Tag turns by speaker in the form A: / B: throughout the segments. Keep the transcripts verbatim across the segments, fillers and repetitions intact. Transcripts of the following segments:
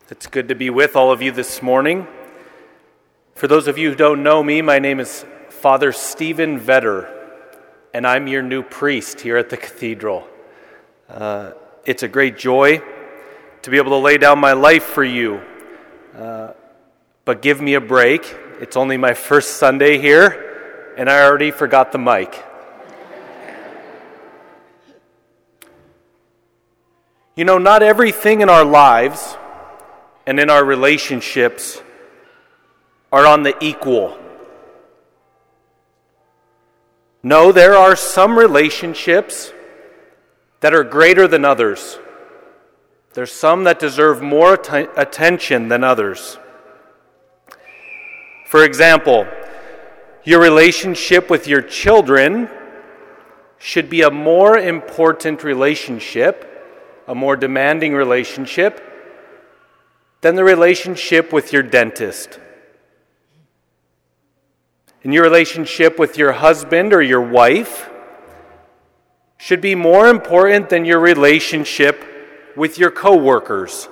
A: It's good to be with all of you this morning. For those of you who don't know me, my name is Father Stephen Vetter, and I'm your new priest here at the cathedral. Uh, it's a great joy to be able to lay down my life for you. Uh, but give me a break. It's only my first Sunday here, and I already forgot the mic. You know, not everything in our lives and in our relationships are on the equal. No, there are some relationships that are greater than others. There's some that deserve more att- attention than others. For example, your relationship with your children should be a more important relationship, a more demanding relationship, than the relationship with your dentist. And your relationship with your husband or your wife should be more important than your relationship with your coworkers.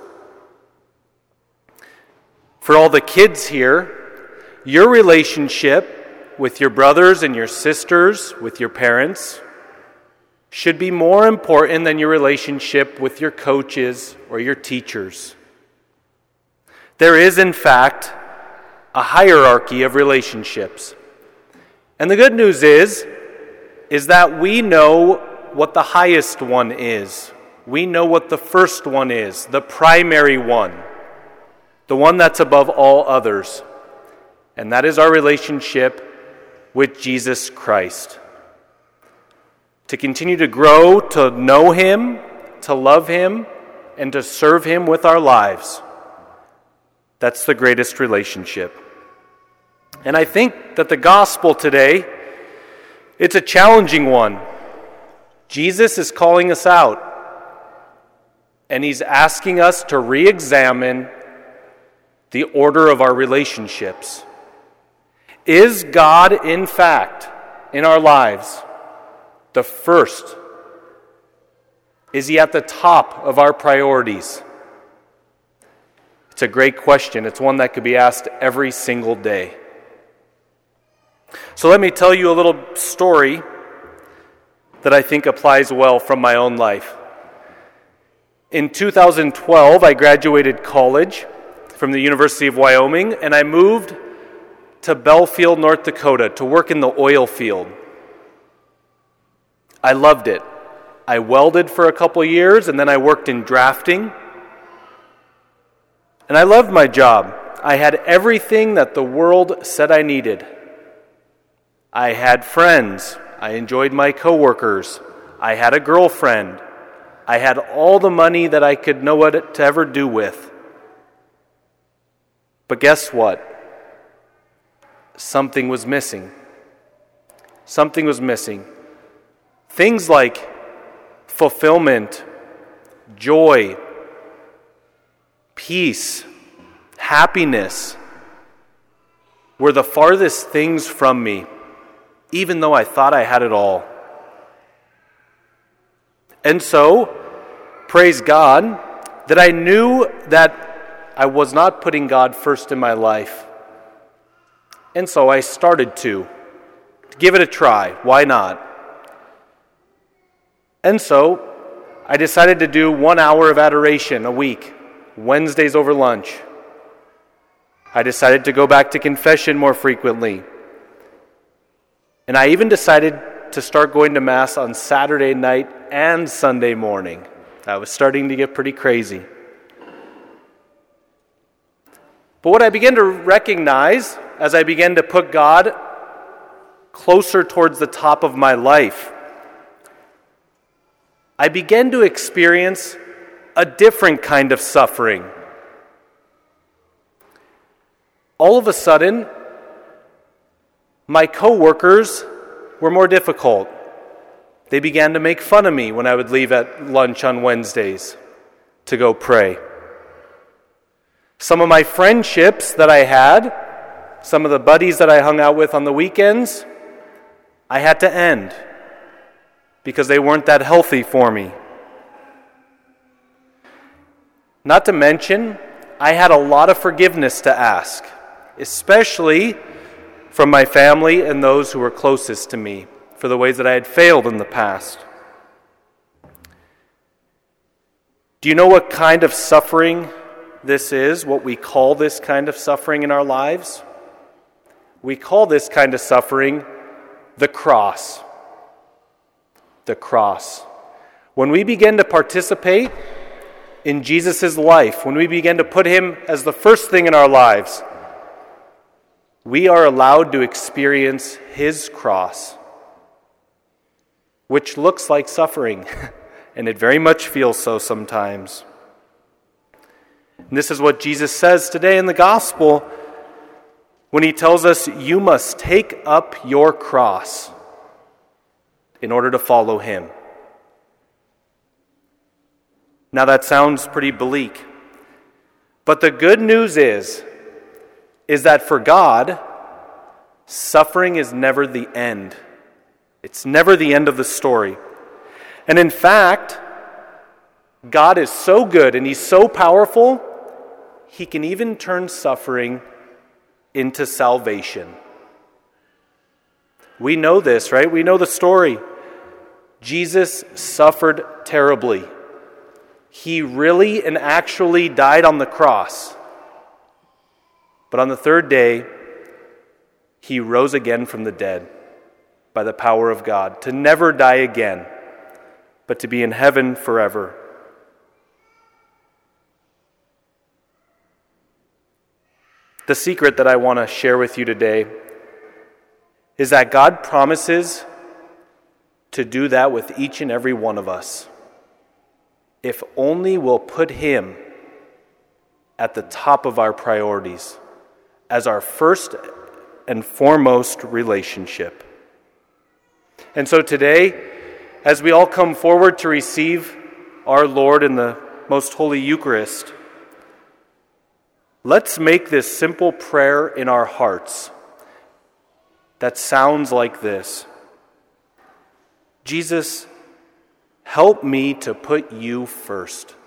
A: For all the kids here, your relationship with your brothers and your sisters, with your parents, should be more important than your relationship with your coaches or your teachers. There is, in fact, a hierarchy of relationships. And the good news is, is that we know what the highest one is. We know what the first one is, the primary one, the one that's above all others. And that is our relationship with Jesus Christ. To continue to grow, to know Him, to love Him, and to serve Him with our lives. That's the greatest relationship. And I think that the gospel today, it's a challenging one. Jesus is calling us out. And He's asking us to re-examine the order of our relationships. Is God, in fact, in our lives, the first? Is He at the top of our priorities? It's a great question. It's one that could be asked every single day. So let me tell you a little story that I think applies well from my own life. In two thousand twelve, I graduated college from the University of Wyoming, and I moved to Belfield, North Dakota, to work in the oil field. I loved it. I welded for a couple years, and then I worked in drafting. And I loved my job. I had everything that the world said I needed. I had friends. I enjoyed my coworkers. I had a girlfriend. I had all the money that I could know what to ever do with. But guess what? Something was missing. Something was missing. Things like fulfillment, joy, peace, happiness were the farthest things from me, even though I thought I had it all. And so, praise God, that I knew that I was not putting God first in my life. And so I started to, to give it a try. Why not? And so I decided to do one hour of adoration a week, Wednesdays over lunch. I decided to go back to confession more frequently. And I even decided to start going to Mass on Saturday night and Sunday morning. I was starting to get pretty crazy. But what I began to recognize as I began to put God closer towards the top of my life, I began to experience a different kind of suffering. All of a sudden, my coworkers were more difficult. They began to make fun of me when I would leave at lunch on Wednesdays to go pray. Some of my friendships that I had, some of the buddies that I hung out with on the weekends, I had to end because they weren't that healthy for me. Not to mention, I had a lot of forgiveness to ask, especially from my family and those who were closest to me, for the ways that I had failed in the past. Do you know what kind of suffering this is, what we call this kind of suffering in our lives? We call this kind of suffering the cross. The cross. When we begin to participate in Jesus' life, when we begin to put him as the first thing in our lives, we are allowed to experience his cross, which looks like suffering, and it very much feels so sometimes. And this is what Jesus says today in the gospel when he tells us, you must take up your cross in order to follow him. Now that sounds pretty bleak, but the good news is, is that for God, suffering is never the end. It's never the end of the story. And in fact, God is so good and he's so powerful, he can even turn suffering into salvation. We know this, right? We know the story. Jesus suffered terribly. He really and actually died on the cross. But on the third day, he rose again from the dead by the power of God, to never die again, but to be in heaven forever. The secret that I want to share with you today is that God promises to do that with each and every one of us, if only we'll put him at the top of our priorities as our first and foremost relationship. And so today, as we all come forward to receive our Lord in the most holy Eucharist, let's make this simple prayer in our hearts that sounds like this. Jesus, help me to put you first.